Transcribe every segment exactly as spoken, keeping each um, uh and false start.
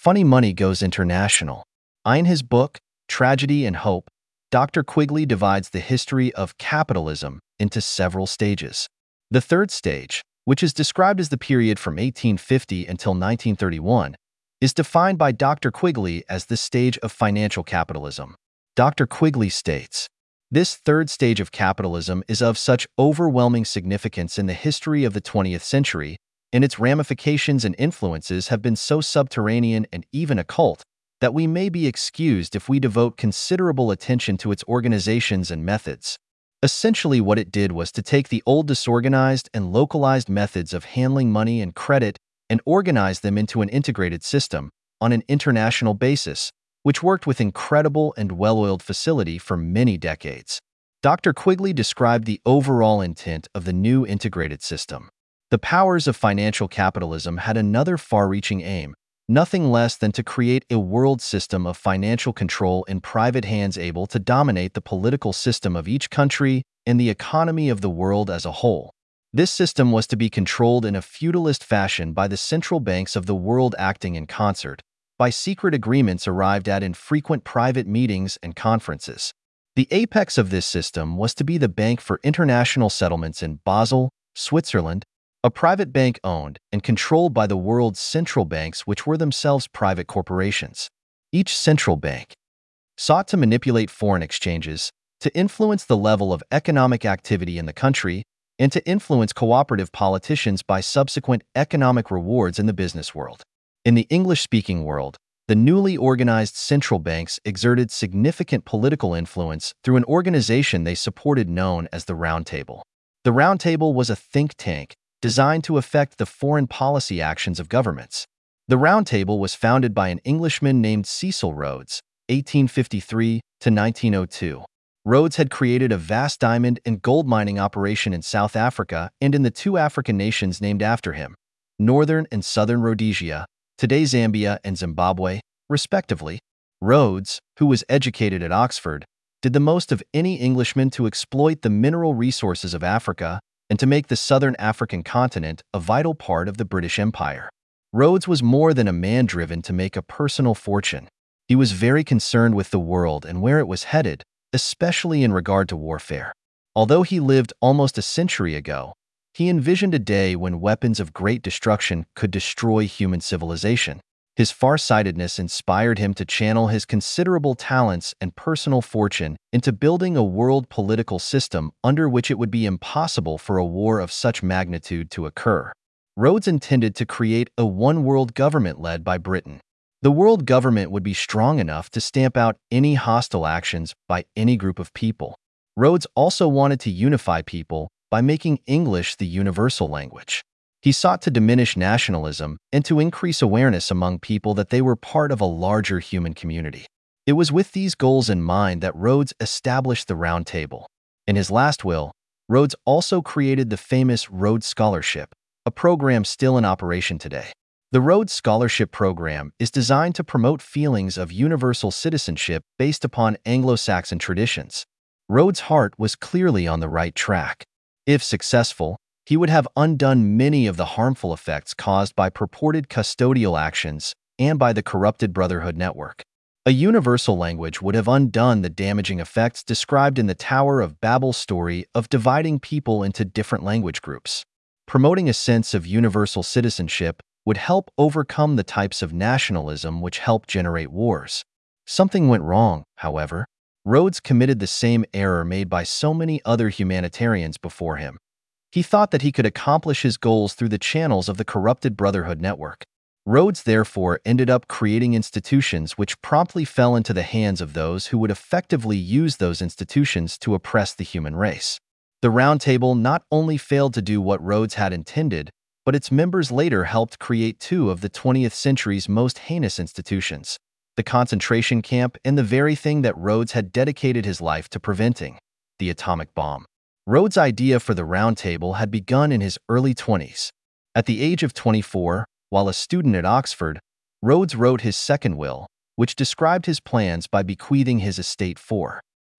Funny money goes international. In his book, Tragedy and Hope, Doctor Quigley divides the history of capitalism into several stages. The third stage, which is described as the period from eighteen fifty until nineteen thirty-one, is defined by Doctor Quigley as the stage of financial capitalism. Doctor Quigley states, "This third stage of capitalism is of such overwhelming significance in the history of the twentieth century, and its ramifications and influences have been so subterranean and even occult that we may be excused if we devote considerable attention to its organizations and methods." Essentially, what it did was to take the old disorganized and localized methods of handling money and credit and organize them into an integrated system on an international basis, which worked with incredible and well-oiled facility for many decades. Doctor Quigley described the overall intent of the new integrated system. The powers of financial capitalism had another far-reaching aim, nothing less than to create a world system of financial control in private hands able to dominate the political system of each country and the economy of the world as a whole. This system was to be controlled in a feudalist fashion by the central banks of the world acting in concert, by secret agreements arrived at in frequent private meetings and conferences. The apex of this system was to be the Bank for International Settlements in Basel, Switzerland, a private bank owned and controlled by the world's central banks, which were themselves private corporations. Each central bank sought to manipulate foreign exchanges, to influence the level of economic activity in the country, and to influence cooperative politicians by subsequent economic rewards in the business world. In the English-speaking world, the newly organized central banks exerted significant political influence through an organization they supported known as the Round Table. The Round Table was a think tank designed to affect the foreign policy actions of governments. The Round Table was founded by an Englishman named Cecil Rhodes, eighteen fifty-three to nineteen oh two. Rhodes had created a vast diamond and gold mining operation in South Africa and in the two African nations named after him, Northern and Southern Rhodesia, today Zambia and Zimbabwe, respectively. Rhodes, who was educated at Oxford, did the most of any Englishman to exploit the mineral resources of Africa and to make the southern African continent a vital part of the British Empire. Rhodes was more than a man driven to make a personal fortune. He was very concerned with the world and where it was headed, especially in regard to warfare. Although he lived almost a century ago, he envisioned a day when weapons of great destruction could destroy human civilization. His far-sightedness inspired him to channel his considerable talents and personal fortune into building a world political system under which it would be impossible for a war of such magnitude to occur. Rhodes intended to create a one-world government led by Britain. The world government would be strong enough to stamp out any hostile actions by any group of people. Rhodes also wanted to unify people by making English the universal language. He sought to diminish nationalism and to increase awareness among people that they were part of a larger human community. It was with these goals in mind that Rhodes established the Round Table. In his last will, Rhodes also created the famous Rhodes Scholarship, a program still in operation today. The Rhodes Scholarship Program is designed to promote feelings of universal citizenship based upon Anglo-Saxon traditions. Rhodes' heart was clearly on the right track. If successful, he would have undone many of the harmful effects caused by purported custodial actions and by the corrupted Brotherhood network. A universal language would have undone the damaging effects described in the Tower of Babel's story of dividing people into different language groups. Promoting a sense of universal citizenship would help overcome the types of nationalism which help generate wars. Something went wrong, however. Rhodes committed the same error made by so many other humanitarians before him. He thought that he could accomplish his goals through the channels of the corrupted Brotherhood network. Rhodes therefore ended up creating institutions which promptly fell into the hands of those who would effectively use those institutions to oppress the human race. The Round Table not only failed to do what Rhodes had intended, but its members later helped create two of the twentieth century's most heinous institutions, the concentration camp and the very thing that Rhodes had dedicated his life to preventing, the atomic bomb. Rhodes' idea for the Round Table had begun in his early twenties. At the age of twenty-four, while a student at Oxford, Rhodes wrote his second will, which described his plans by bequeathing his estate for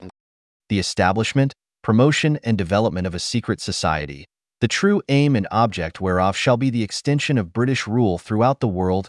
the establishment, promotion, and development of a secret society, the true aim and object whereof shall be the extension of British rule throughout the world,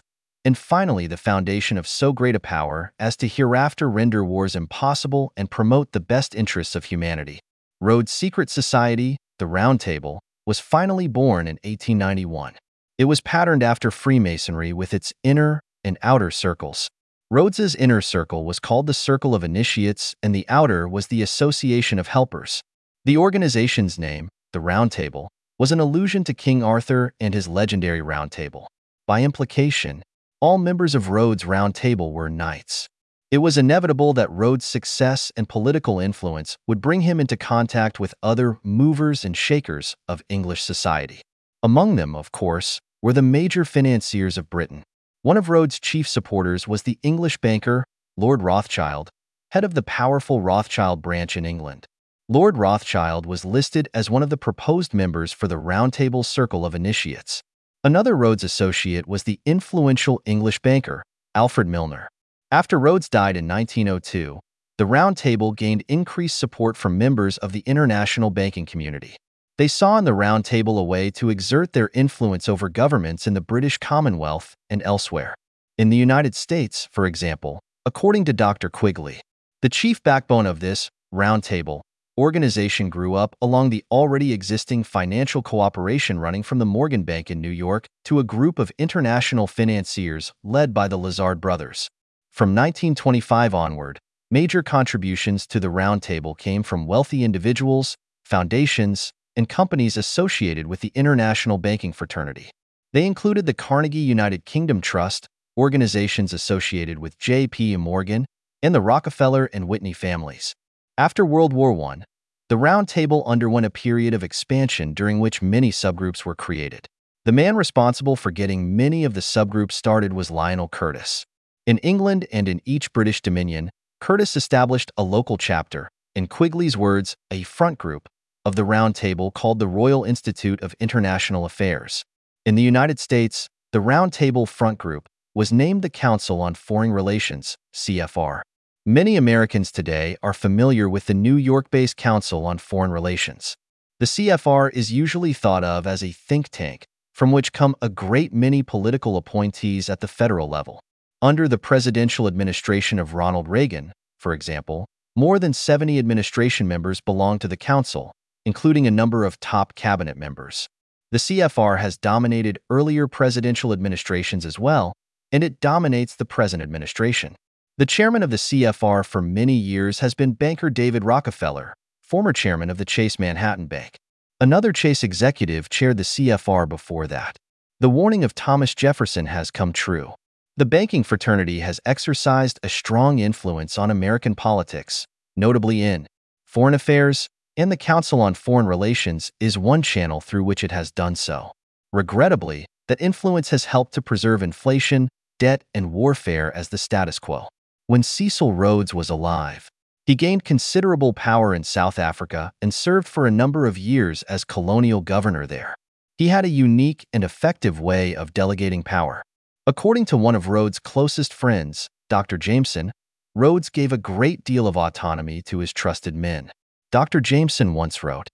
and finally the foundation of so great a power as to hereafter render wars impossible and promote the best interests of humanity. Rhodes' secret society, the Round Table, was finally born in eighteen ninety-one. It was patterned after Freemasonry with its inner and outer circles. Rhodes's inner circle was called the Circle of Initiates and the outer was the Association of Helpers. The organization's name, the Round Table, was an allusion to King Arthur and his legendary Round Table. By implication, all members of Rhodes' Round Table were knights. It was inevitable that Rhodes' success and political influence would bring him into contact with other movers and shakers of English society. Among them, of course, were the major financiers of Britain. One of Rhodes' chief supporters was the English banker, Lord Rothschild, head of the powerful Rothschild branch in England. Lord Rothschild was listed as one of the proposed members for the Round Table Circle of Initiates. Another Rhodes associate was the influential English banker, Alfred Milner. After Rhodes died in nineteen oh two, the Round Table gained increased support from members of the international banking community. They saw in the Round Table a way to exert their influence over governments in the British Commonwealth and elsewhere. In the United States, for example, according to Doctor Quigley, the chief backbone of this Round Table organization grew up along the already existing financial cooperation running from the Morgan Bank in New York to a group of international financiers led by the Lazard brothers. From nineteen twenty-five onward, major contributions to the Round Table came from wealthy individuals, foundations, and companies associated with the international banking fraternity. They included the Carnegie United Kingdom Trust, organizations associated with J P Morgan, and the Rockefeller and Whitney families. After World War One, the Round Table underwent a period of expansion during which many subgroups were created. The man responsible for getting many of the subgroups started was Lionel Curtis. In England and in each British Dominion, Curtis established a local chapter, in Quigley's words, a front group, of the Round Table called the Royal Institute of International Affairs. In the United States, the Round Table Front Group was named the Council on Foreign Relations, C F R. Many Americans today are familiar with the New York-based Council on Foreign Relations. The C F R is usually thought of as a think tank, from which come a great many political appointees at the federal level. Under the presidential administration of Ronald Reagan, for example, more than seventy administration members belong to the Council, including a number of top cabinet members. The C F R has dominated earlier presidential administrations as well, and it dominates the present administration. The chairman of the C F R for many years has been banker David Rockefeller, former chairman of the Chase Manhattan Bank. Another Chase executive chaired the C F R before that. The warning of Thomas Jefferson has come true. The banking fraternity has exercised a strong influence on American politics, notably in foreign affairs, and the Council on Foreign Relations is one channel through which it has done so. Regrettably, that influence has helped to preserve inflation, debt, and warfare as the status quo. When Cecil Rhodes was alive, he gained considerable power in South Africa and served for a number of years as colonial governor there. He had a unique and effective way of delegating power. According to one of Rhodes' closest friends, Doctor Jameson, Rhodes gave a great deal of autonomy to his trusted men. Doctor Jameson once wrote,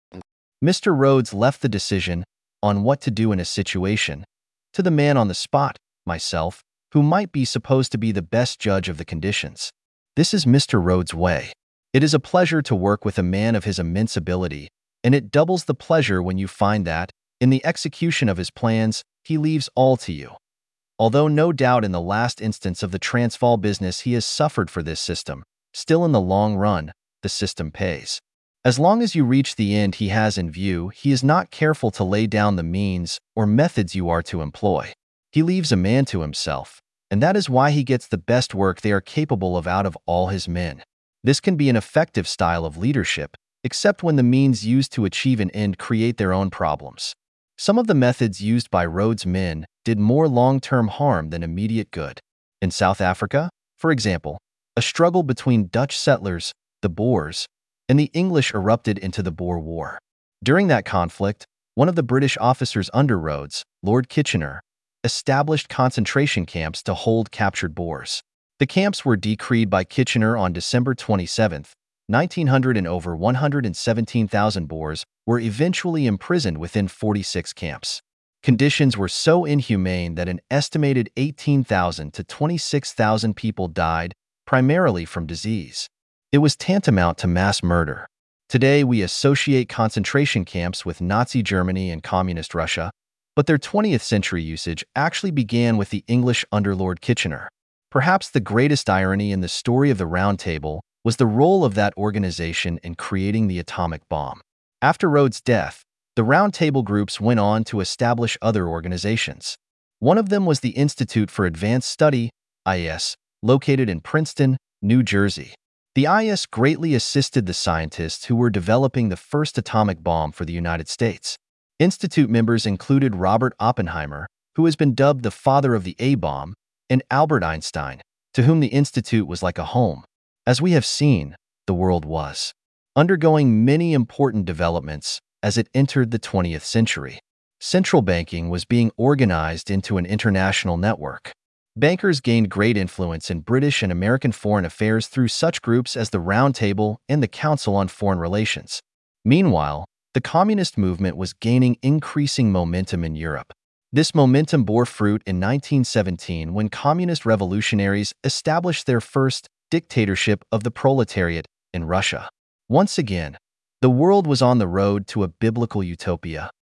"Mister Rhodes left the decision on what to do in a situation to the man on the spot, myself, who might be supposed to be the best judge of the conditions. This is Mister Rhodes' way. It is a pleasure to work with a man of his immense ability, and it doubles the pleasure when you find that, in the execution of his plans, he leaves all to you. Although no doubt in the last instance of the Transvaal business he has suffered for this system, still in the long run, the system pays. As long as you reach the end he has in view, he is not careful to lay down the means or methods you are to employ. He leaves a man to himself, and that is why he gets the best work they are capable of out of all his men. This can be an effective style of leadership, except when the means used to achieve an end create their own problems. Some of the methods used by Rhodes' men did more long-term harm than immediate good. In South Africa, for example, a struggle between Dutch settlers, the Boers, and the English erupted into the Boer War. During that conflict, one of the British officers under Rhodes, Lord Kitchener, established concentration camps to hold captured Boers. The camps were decreed by Kitchener on December twenty-seventh, nineteen hundred, and over one hundred seventeen thousand Boers were eventually imprisoned within forty-six camps. Conditions were so inhumane that an estimated eighteen thousand to twenty-six thousand people died, primarily from disease. It was tantamount to mass murder. Today, we associate concentration camps with Nazi Germany and Communist Russia, but their twentieth century usage actually began with the English underlord Kitchener. Perhaps the greatest irony in the story of the Round Table was the role of that organization in creating the atomic bomb. After Rhodes' death, the Round Table groups went on to establish other organizations. One of them was the Institute for Advanced Study, I S, located in Princeton, New Jersey. The I S greatly assisted the scientists who were developing the first atomic bomb for the United States. Institute members included Robert Oppenheimer, who has been dubbed the father of the A-bomb, and Albert Einstein, to whom the Institute was like a home. As we have seen, the world was undergoing many important developments as it entered the twentieth century. Central banking was being organized into an international network. Bankers gained great influence in British and American foreign affairs through such groups as the Round Table and the Council on Foreign Relations. Meanwhile, the communist movement was gaining increasing momentum in Europe. This momentum bore fruit in nineteen seventeen when communist revolutionaries established their first dictatorship of the proletariat in Russia. Once again, the world was on the road to a biblical utopia.